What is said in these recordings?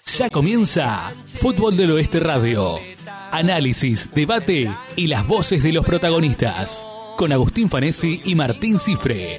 Ya comienza Fútbol del Oeste Radio. Análisis, debate y las voces de los protagonistas. Con Agustín Fanesi y Martín Cifre.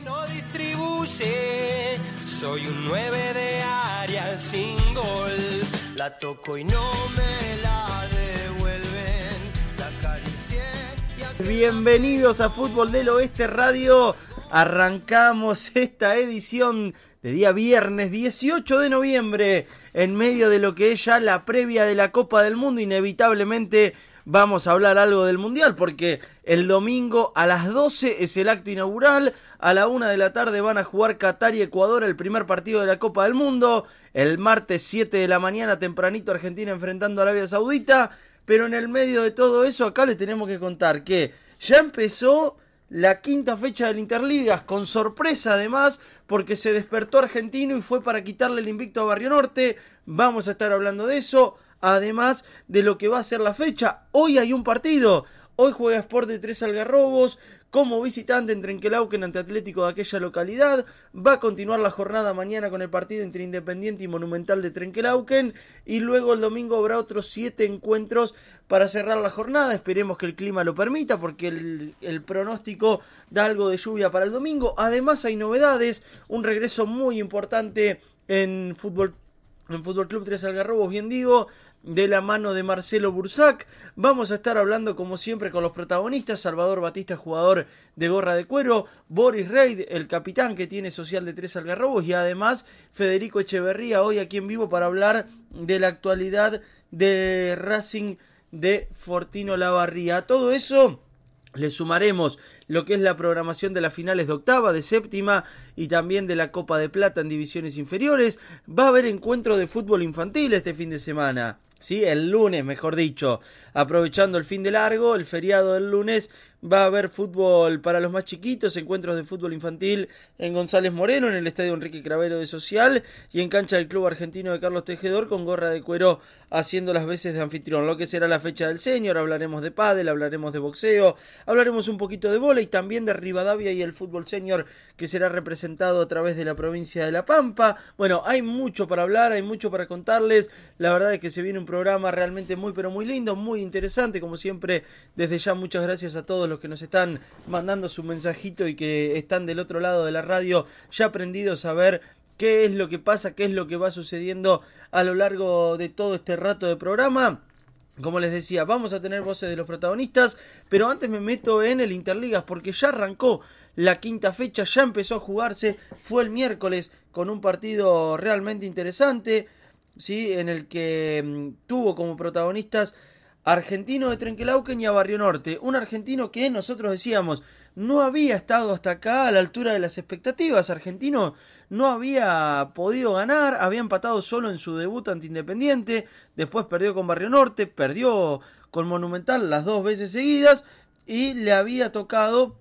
Soy un 9 de área sin gol. La toco y no me la devuelven. La acaricié y... Bienvenidos a Fútbol del Oeste Radio. Arrancamos esta edición de día viernes 18 de noviembre, en medio de lo que es ya la previa de la Copa del Mundo. Inevitablemente vamos a hablar algo del Mundial, porque el domingo a las 12 es el acto inaugural. A la 1 de la tarde van a jugar Qatar y Ecuador el primer partido de la Copa del Mundo. El martes 7 de la mañana tempranito Argentina enfrentando a Arabia Saudita. Pero en el medio de todo eso acá les tenemos que contar que ya empezó la quinta fecha del Interligas, con sorpresa además, porque se despertó Argentino y fue para quitarle el invicto a Barrio Norte. Vamos a estar hablando de eso, además de lo que va a ser la fecha. Hoy hay un partido, hoy juega Sport de Tres Algarrobos como visitante en Trenquelauquen ante Atlético de aquella localidad. Va a continuar la jornada mañana con el partido entre Independiente y Monumental de Trenquelauquen, y luego el domingo habrá otros 7 encuentros para cerrar la jornada. Esperemos que el clima lo permita, porque el pronóstico da algo de lluvia para el domingo. Además hay novedades, un regreso muy importante en Fútbol Club Tres Algarrobos, bien digo, de la mano de Marcelo Bursac. Vamos a estar hablando como siempre con los protagonistas: Salvador Batista, jugador de gorra de cuero; Boris Reid, el capitán que tiene social de Tres Algarrobos; y además Federico Echeverría, hoy aquí en vivo para hablar de la actualidad de Racing de Fortino Lavarría. A todo eso le sumaremos lo que es la programación de las finales de octava, de séptima y también de la Copa de Plata en divisiones inferiores. Va a haber encuentro de fútbol infantil este fin de semana, ¿sí? El lunes, mejor dicho, aprovechando el fin de largo, el feriado del lunes, va a haber fútbol para los más chiquitos, encuentros de fútbol infantil en González Moreno, en el Estadio Enrique Cravero de Social, y en cancha del Club Argentino de Carlos Tejedor, con gorra de cuero haciendo las veces de anfitrión. Lo que será la fecha del senior, hablaremos de pádel, hablaremos de boxeo, hablaremos un poquito de vóley, también de Rivadavia y el fútbol senior, que será representado a través de la provincia de La Pampa. Bueno, hay mucho para hablar, hay mucho para contarles. La verdad es que se viene un programa realmente muy pero muy lindo, muy interesante. Como siempre, desde ya muchas gracias a todos los que nos están mandando su mensajito y que están del otro lado de la radio, ya aprendidos a ver qué es lo que pasa, qué es lo que va sucediendo a lo largo de todo este rato de programa. Como les decía, vamos a tener voces de los protagonistas, pero antes me meto en el Interligas, porque ya arrancó la quinta fecha, ya empezó a jugarse, fue el miércoles con un partido realmente interesante, ¿sí? En el que tuvo como protagonistas Argentino de Trenquelauquen y a Barrio Norte. Un Argentino que nosotros decíamos no había estado hasta acá a la altura de las expectativas. Argentino no había podido ganar, había empatado solo en su debut ante Independiente, después perdió con Barrio Norte, perdió con Monumental las 2 veces seguidas, y le había tocado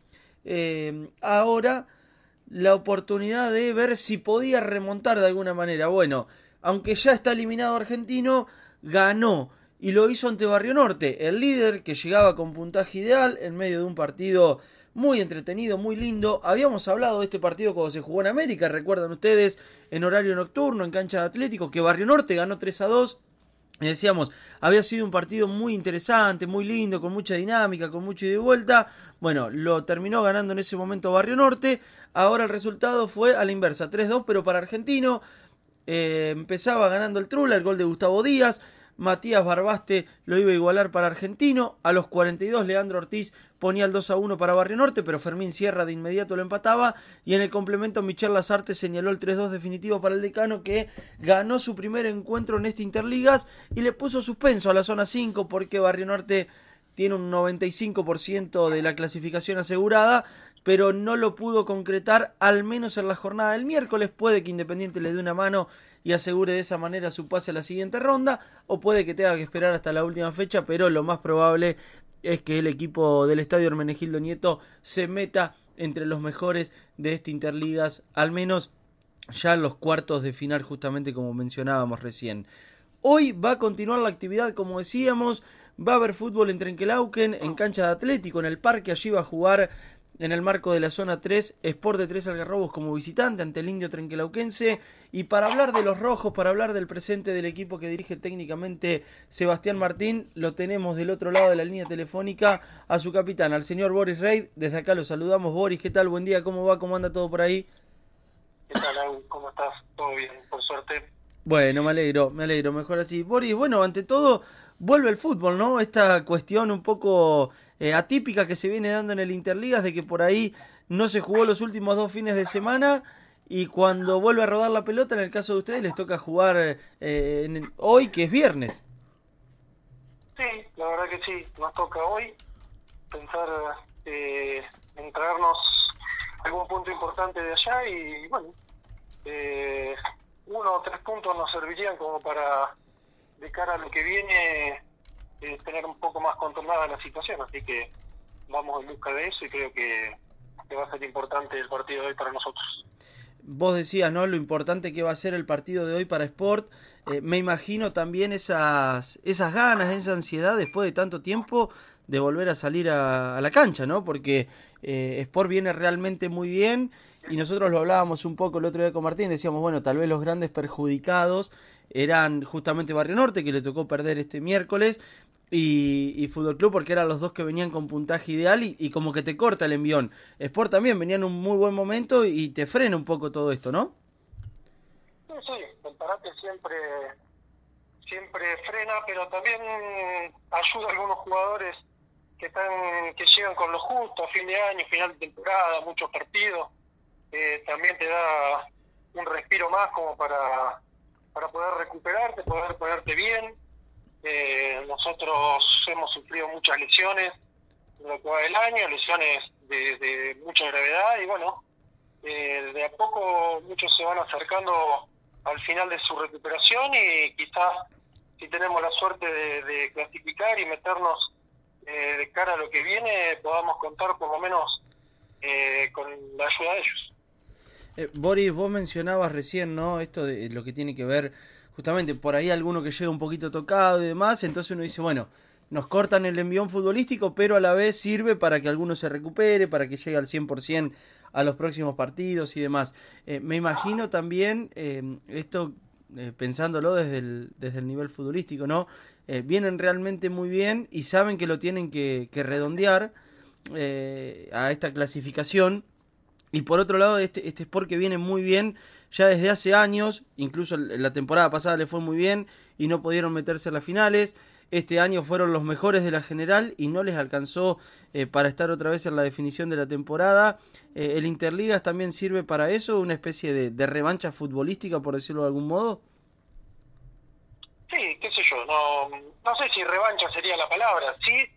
ahora la oportunidad de ver si podía remontar de alguna manera. Bueno, aunque ya está eliminado Argentino, ganó. Y lo hizo ante Barrio Norte, el líder, que llegaba con puntaje ideal en medio de un partido muy entretenido, muy lindo. Habíamos hablado de este partido cuando se jugó en América, recuerdan ustedes, en horario nocturno, en cancha de Atlético, que Barrio Norte ganó 3-2. Y decíamos, había sido un partido muy interesante, muy lindo, con mucha dinámica, con mucho ida y vuelta. Bueno, lo terminó ganando en ese momento Barrio Norte. Ahora el resultado fue a la inversa, 3-2, pero para Argentino. Empezaba ganando el Trula, el gol de Gustavo Díaz. Matías Barbaste lo iba a igualar para Argentino. A los 42 Leandro Ortiz ponía el 2-1 para Barrio Norte, pero Fermín Sierra de inmediato lo empataba, y en el complemento Michel Lazarte señaló el 3-2 definitivo para el Decano, que ganó su primer encuentro en este Interligas y le puso suspenso a la zona 5, porque Barrio Norte tiene un 95% de la clasificación asegurada, pero no lo pudo concretar, al menos en la jornada del miércoles. Puede que Independiente le dé una mano y asegure de esa manera su pase a la siguiente ronda, o puede que tenga que esperar hasta la última fecha, pero lo más probable es que el equipo del Estadio Hermenegildo Nieto se meta entre los mejores de este Interligas, al menos ya en los cuartos de final, justamente como mencionábamos recién. Hoy va a continuar la actividad, como decíamos, va a haber fútbol en Trenquelauquen, en cancha de Atlético, en el parque. Allí va a jugar en el marco de la zona 3, Sport de Tres Algarrobos como visitante ante el Indio Trenquelauquense. Y para hablar de los rojos, para hablar del presente del equipo que dirige técnicamente Sebastián Martín, lo tenemos del otro lado de la línea telefónica a su capitán, al señor Boris Reid. Desde acá lo saludamos. Boris, ¿qué tal? Buen día, ¿cómo va? ¿Cómo anda todo por ahí? ¿Qué tal, Agus? ¿Cómo estás? Todo bien, por suerte. Bueno, me alegro, mejor así. Boris, bueno, ante todo, vuelve el fútbol, ¿no? Esta cuestión un poco atípica que se viene dando en el Interligas, de que por ahí no se jugó los últimos 2 fines de semana, y cuando vuelve a rodar la pelota, en el caso de ustedes, les toca jugar hoy, que es viernes. Sí, la verdad que sí, nos toca hoy pensar en traernos algún punto importante de allá, y bueno, 1 o 3 puntos nos servirían como para, de cara a lo que viene, tener un poco más controlada la situación, así que vamos en busca de eso y creo que va a ser importante el partido de hoy para nosotros. Vos decías, ¿no?, lo importante que va a ser el partido de hoy para Sport. Me imagino también esas ganas, esa ansiedad después de tanto tiempo de volver a salir a la cancha, ¿no? Porque Sport viene realmente muy bien, y nosotros lo hablábamos un poco el otro día con Martín, decíamos, bueno, tal vez los grandes perjudicados eran justamente Barrio Norte, que le tocó perder este miércoles, y Fútbol Club, porque eran los dos que venían con puntaje ideal, y como que te corta el envión. Sport también venía en un muy buen momento y te frena un poco todo esto, ¿no? Sí, el parate siempre frena, pero también ayuda a algunos jugadores que llegan con lo justo a fin de año, final de temporada, muchos partidos. También te da un respiro más como para poder recuperarte, poder ponerte bien. Nosotros hemos sufrido muchas lesiones en lo que va del año, lesiones de mucha gravedad, y bueno, de a poco muchos se van acercando al final de su recuperación, y quizás si tenemos la suerte de clasificar y meternos de cara a lo que viene, podamos contar por lo menos con la ayuda de ellos. Boris, vos mencionabas recién, ¿no?, esto de lo que tiene que ver justamente por ahí alguno que llega un poquito tocado y demás, entonces uno dice, bueno, nos cortan el envión futbolístico, pero a la vez sirve para que alguno se recupere, para que llegue al 100% a los próximos partidos y demás. Me imagino también esto, pensándolo desde el nivel futbolístico, ¿no? Vienen realmente muy bien y saben que lo tienen que redondear a esta clasificación. Y por otro lado, este Sport que viene muy bien ya desde hace años, incluso la temporada pasada le fue muy bien y no pudieron meterse a las finales. Este año fueron los mejores de la general y no les alcanzó para estar otra vez en la definición de la temporada. ¿El Interligas también sirve para eso, una especie de revancha futbolística, por decirlo de algún modo? Sí, qué sé yo, no sé si revancha sería la palabra. Sí,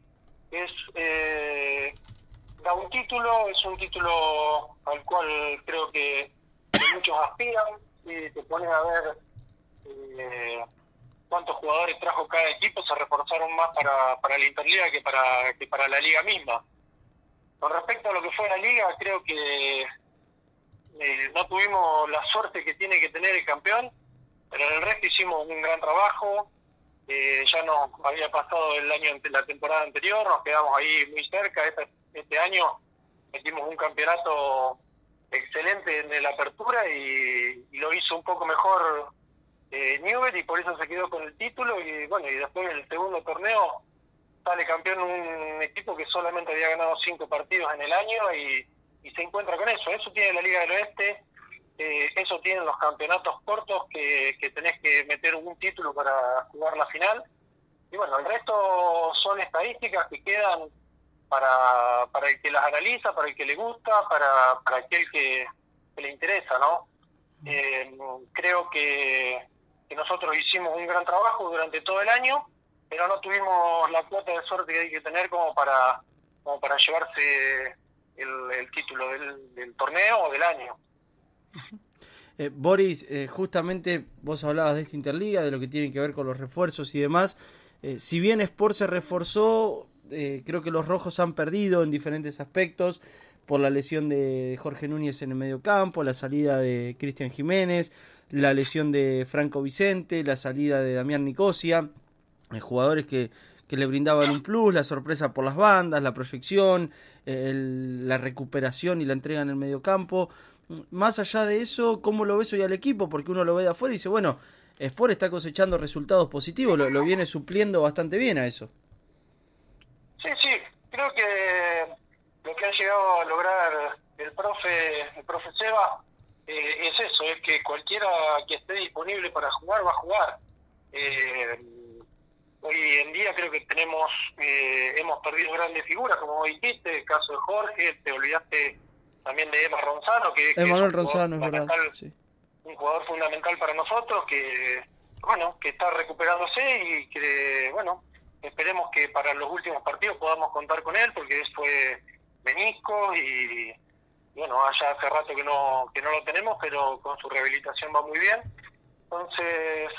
da un título, es un título al cual creo que muchos aspiran, y te pones a ver cuántos jugadores trajo cada equipo, se reforzaron más para la Interliga que para la Liga misma. Con respecto a lo que fue la Liga, creo que no tuvimos la suerte que tiene que tener el campeón, pero en el resto hicimos un gran trabajo. Ya nos había pasado la temporada anterior, nos quedamos ahí muy cerca. Este año metimos un campeonato excelente en la apertura y lo hizo un poco mejor Newell, y por eso se quedó con el título. Y bueno, y después en el segundo torneo sale campeón un equipo que solamente había ganado 5 partidos en el año, y se encuentra con eso. Eso tiene la Liga del Oeste, eso tienen los campeonatos cortos, que tenés que meter un título para jugar la final. Y bueno, el resto son estadísticas que quedan para el que las analiza, para el que le gusta, para aquel que le interesa, ¿no? Creo que nosotros hicimos un gran trabajo durante todo el año, pero no tuvimos la cuota de suerte que hay que tener como para llevarse el título del torneo o del año. Boris, justamente vos hablabas de esta Interliga, de lo que tiene que ver con los refuerzos y demás. Si bien Sport se reforzó, creo que los rojos han perdido en diferentes aspectos, por la lesión de Jorge Núñez en el medio campo, la salida de Cristian Jiménez, la lesión de Franco Vicente, la salida de Damián Nicosia, jugadores que que le brindaban un plus, la sorpresa por las bandas, la proyección, la recuperación y la entrega en el mediocampo. Más allá de eso, ¿cómo lo ves hoy al equipo? Porque uno lo ve de afuera y dice, bueno, Sport está cosechando resultados positivos, lo viene supliendo bastante bien a eso. Sí, creo que lo que ha llegado a lograr el profe Seba es eso, es que cualquiera que esté disponible para jugar va a jugar. Hoy en día creo que hemos perdido grandes figuras, como vos dijiste, el caso de Jorge, te olvidaste también de Emma Ronzano, que Emanuel Ronzano, es verdad, sí. Un jugador fundamental para nosotros, que está recuperándose y que, esperemos que para los últimos partidos podamos contar con él, porque fue menisco y ya hace rato que no lo tenemos, pero con su rehabilitación va muy bien. Entonces,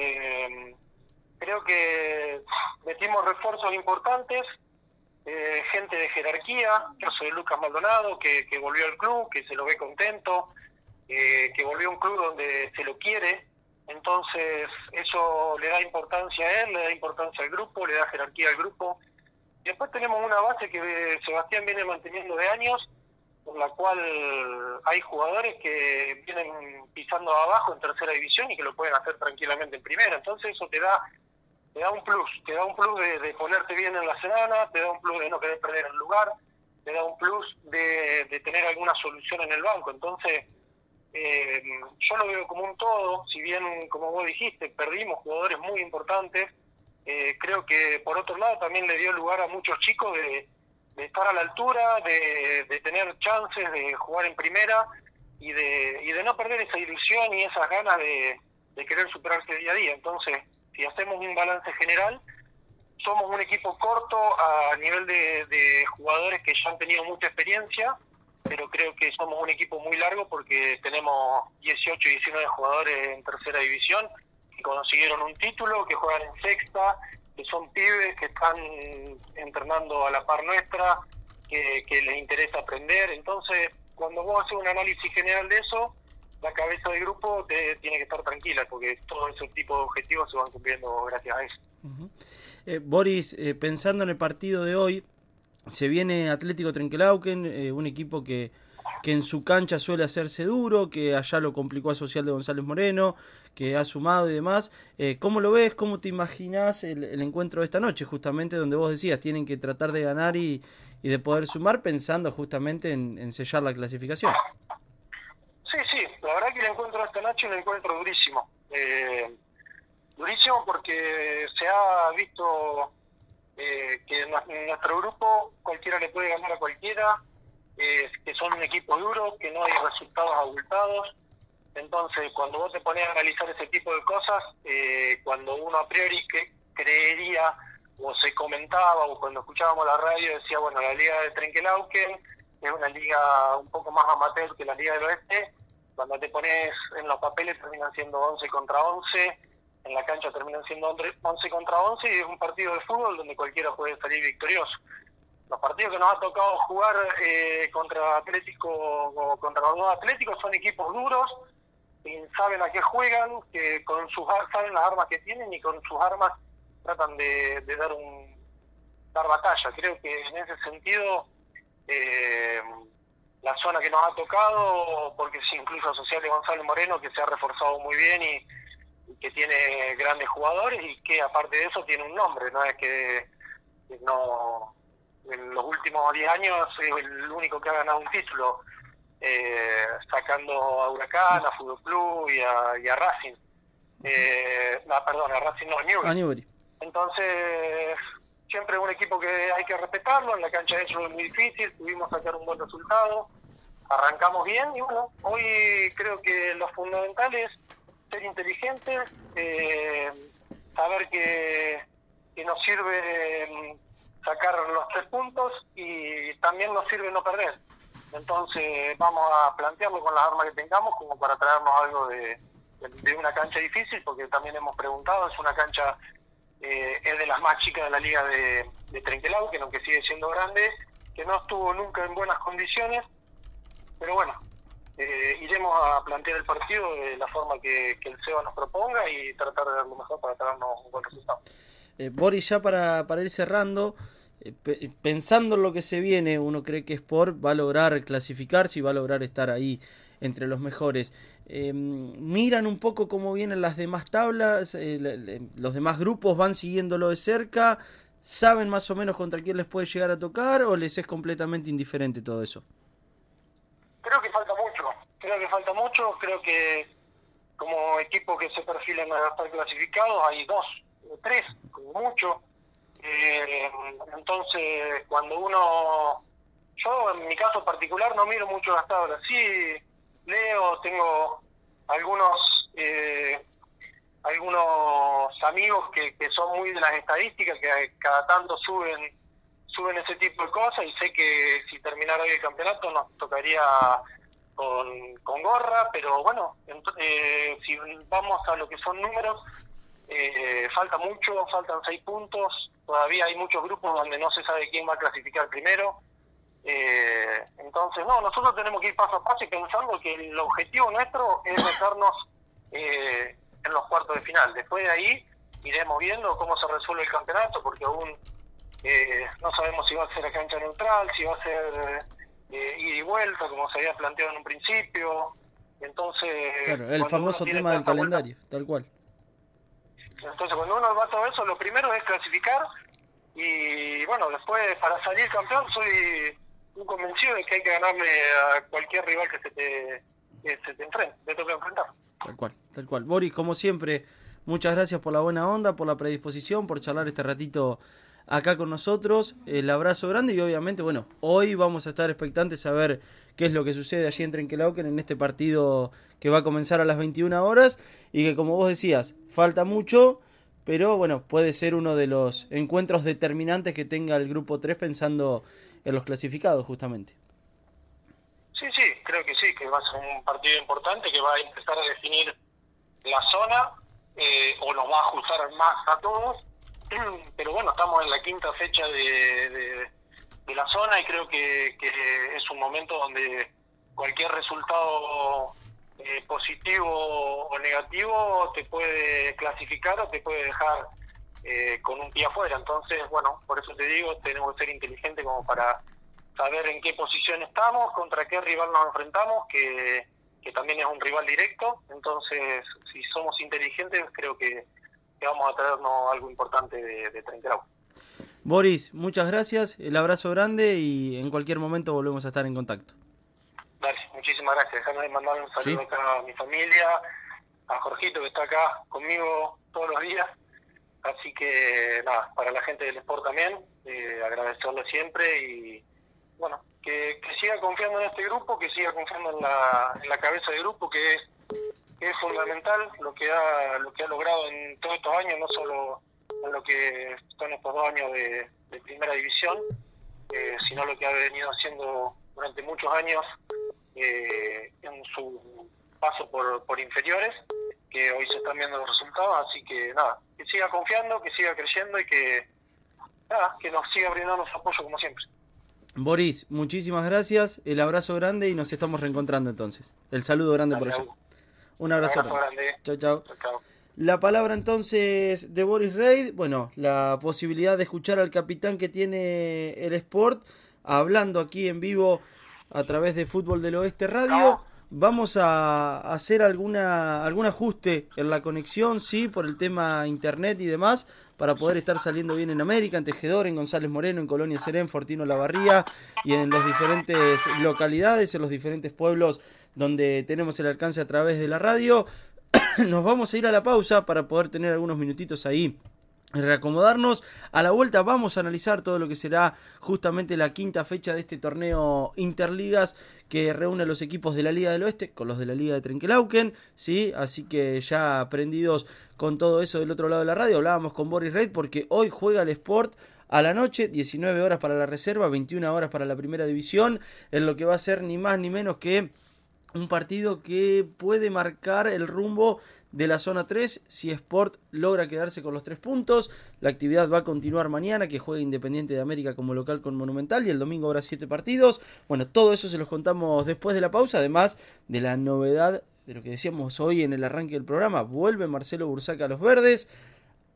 creo que metimos refuerzos importantes, gente de jerarquía, caso de Lucas Maldonado, que volvió al club, que se lo ve contento, que volvió a un club donde se lo quiere. Entonces eso le da importancia a él, le da importancia al grupo, le da jerarquía al grupo. Y después tenemos una base que Sebastián viene manteniendo de años, por la cual hay jugadores que vienen pisando abajo en tercera división y que lo pueden hacer tranquilamente en primera. Entonces eso te da un plus, de ponerte bien en la semana, te da un plus de no querer perder el lugar, te da un plus de tener alguna solución en el banco. Entonces yo lo veo como un todo, si bien, como vos dijiste, perdimos jugadores muy importantes, creo que por otro lado también le dio lugar a muchos chicos de estar a la altura, de tener chances de jugar en primera y de no perder esa ilusión y esas ganas de querer superarse día a día. Entonces, si hacemos un balance general, somos un equipo corto a nivel de jugadores que ya han tenido mucha experiencia, pero creo que somos un equipo muy largo porque tenemos 18 y 19 jugadores en tercera división que consiguieron un título, que juegan en sexta, que son pibes que están entrenando a la par nuestra, que les interesa aprender. Entonces, cuando vos haces un análisis general de eso, la cabeza del grupo tiene que estar tranquila, porque todo ese tipo de objetivos se van cumpliendo gracias a eso. Boris, pensando en el partido de hoy, se viene Atlético Trenquelauquen, un equipo que en su cancha suele hacerse duro, que allá lo complicó a Social de González Moreno, que ha sumado y demás. ¿Cómo lo ves? ¿Cómo te imaginás el encuentro de esta noche? Justamente donde vos decías, tienen que tratar de ganar y de poder sumar, pensando justamente en sellar la clasificación. Sí, la verdad que el encuentro de esta noche es un encuentro durísimo. Durísimo porque se ha visto que en nuestro grupo cualquiera le puede ganar a cualquiera, que son un equipo duro, que no hay resultados abultados. Entonces, cuando vos te pones a analizar ese tipo de cosas, cuando uno a priori creería o se comentaba o cuando escuchábamos la radio decía, bueno, la Liga de Trenquelauquen es una liga un poco más amateur que la Liga del Oeste. Cuando te pones en los papeles terminan siendo 11 contra 11, en la cancha terminan siendo 11 contra 11 y es un partido de fútbol donde cualquiera puede salir victorioso. Los partidos que nos ha tocado jugar contra Atlético o contra los dos Atléticos son equipos duros, que saben a qué juegan, que con saben las armas que tienen y con sus armas tratan de dar batalla. Creo que en ese sentido la zona que nos ha tocado, porque sí, incluso Social de González Moreno, que se ha reforzado muy bien y que tiene grandes jugadores y que aparte de eso tiene un nombre, no es que no en los últimos 10 años es el único que ha ganado un título, sacando a Huracán, a Fútbol Club y a Racing. A Racing no, a Newbery. Entonces, siempre un equipo que hay que respetarlo, en la cancha de ellos es muy difícil, pudimos sacar un buen resultado, arrancamos bien y bueno, hoy creo que lo fundamental es ser inteligentes, saber que nos sirve sacar los 3 puntos y también nos sirve no perder. Entonces vamos a plantearlo con las armas que tengamos como para traernos algo de una cancha difícil, porque también hemos preguntado, es una cancha, es de las más chicas de la liga de Trenquelauquen, aunque sigue siendo grande, que no estuvo nunca en buenas condiciones, pero bueno, iremos a plantear el partido de la forma que el SEBA nos proponga y tratar de dar lo mejor para traernos un buen resultado. Boris, ya para ir cerrando, pensando en lo que se viene, uno cree que Sport va a lograr clasificarse y va a lograr estar ahí entre los mejores. Miran un poco cómo vienen las demás tablas, los demás grupos van siguiéndolo de cerca, saben más o menos contra quién les puede llegar a tocar, o les es completamente indiferente todo eso. Creo que falta mucho, creo que como equipo que se perfilan a estar clasificados hay 2 o 3, como mucho. Entonces, yo en mi caso particular no miro mucho las tablas, sí leo, tengo algunos amigos que son muy de las estadísticas, que cada tanto suben ese tipo de cosas, y sé que si terminara hoy el campeonato nos tocaría con gorra, pero bueno, si vamos a lo que son números, falta mucho, faltan 6 puntos, todavía hay muchos grupos donde no se sabe quién va a clasificar primero. Entonces, nosotros tenemos que ir paso a paso y pensando que el objetivo nuestro es meternos en los cuartos de final. Después de ahí iremos viendo cómo se resuelve el campeonato, porque aún no sabemos si va a ser a cancha neutral, si va a ser ida y vuelta, como se había planteado en un principio. Entonces, claro, el famoso tema del calendario, tal cual. Entonces, cuando uno va a todo eso, lo primero es clasificar, y bueno, después para salir campeón soy un convencido de que hay que ganarle a cualquier rival que se te enfrente, te toque enfrentar. Tal cual. Boris, como siempre, muchas gracias por la buena onda, por la predisposición, por charlar este ratito acá con nosotros. El abrazo grande, y obviamente, bueno, hoy vamos a estar expectantes a ver qué es lo que sucede allí en Trenquelauquen en este partido que va a comenzar a las 21 horas, y que, como vos decías, falta mucho, pero bueno, puede ser uno de los encuentros determinantes que tenga el grupo 3 pensando en los clasificados, justamente. Sí, creo que sí, que va a ser un partido importante que va a empezar a definir la zona, o nos va a ajustar más a todos, pero bueno, estamos en la 5ª fecha de la zona, y creo que es un momento donde cualquier resultado positivo o negativo te puede clasificar o te puede dejar con un pie afuera. Entonces, bueno, por eso te digo, tenemos que ser inteligentes como para saber en qué posición estamos, contra qué rival nos enfrentamos, que también es un rival directo. Entonces, si somos inteligentes, creo que vamos a traernos algo importante de Trenquelauquen. Boris, muchas gracias, el abrazo grande, y en cualquier momento volvemos a estar en contacto. Dale, muchísimas gracias. Déjame mandar un saludo acá a mi familia, a Jorgito, que está acá conmigo todos los días. Así que nada, para la gente del Sport también, agradecerle siempre, y bueno, que siga confiando en este grupo, que siga confiando en la cabeza del grupo, que es fundamental lo que ha logrado en todos estos años, no solo en lo que son estos 2 años de primera división, sino lo que ha venido haciendo durante muchos años en su paso por inferiores, que hoy se están viendo los resultados. Así que nada, que siga confiando, que siga creyendo, y que nos siga brindando su apoyo como siempre. Boris, muchísimas gracias, el abrazo grande, y nos estamos reencontrando entonces. El saludo grande por allá. Un abrazo grande. Chau. La palabra entonces de Boris Reid. Bueno, la posibilidad de escuchar al capitán que tiene el Sport hablando aquí en vivo a través de Fútbol del Oeste Radio. Vamos a hacer algún ajuste en la conexión, sí, por el tema internet y demás, para poder estar saliendo bien en América, en Tejedor, en González Moreno, en Colonia Serén, Fortino Lavarría, y en las diferentes localidades, en los diferentes pueblos donde tenemos el alcance a través de la radio. Nos vamos a ir a la pausa para poder tener algunos minutitos ahí, reacomodarnos. A la vuelta vamos a analizar todo lo que será justamente la 5ª fecha de este torneo Interligas, que reúne a los equipos de la Liga del Oeste con los de la Liga de Trenquelauquen, ¿sí? Así que ya aprendidos con todo eso del otro lado de la radio, hablábamos con Boris Reid, porque hoy juega el Sport a la noche, 19 horas para la reserva, 21 horas para la primera división, en lo que va a ser ni más ni menos que un partido que puede marcar el rumbo de la zona 3, si Sport logra quedarse con los 3 puntos. La actividad va a continuar mañana, que juega Independiente de América como local con Monumental, y el domingo habrá 7 partidos. Bueno, todo eso se los contamos después de la pausa, además de la novedad de lo que decíamos hoy en el arranque del programa. Vuelve Marcelo Bursaca a los verdes.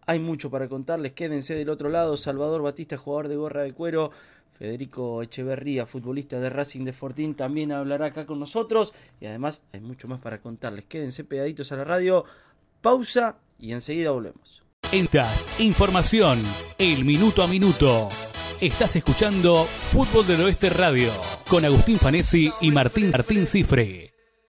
Hay mucho para contarles, quédense del otro lado. Salvador Batista, jugador de Gorra de Cuero. Federico Echeverría, futbolista de Racing de Fortín, también hablará acá con nosotros. Y además hay mucho más para contarles. Quédense pegaditos a la radio. Pausa y enseguida volvemos. Información, el minuto a minuto. Estás escuchando Fútbol del Oeste Radio con Agustín Fanesi y Martín Cifre.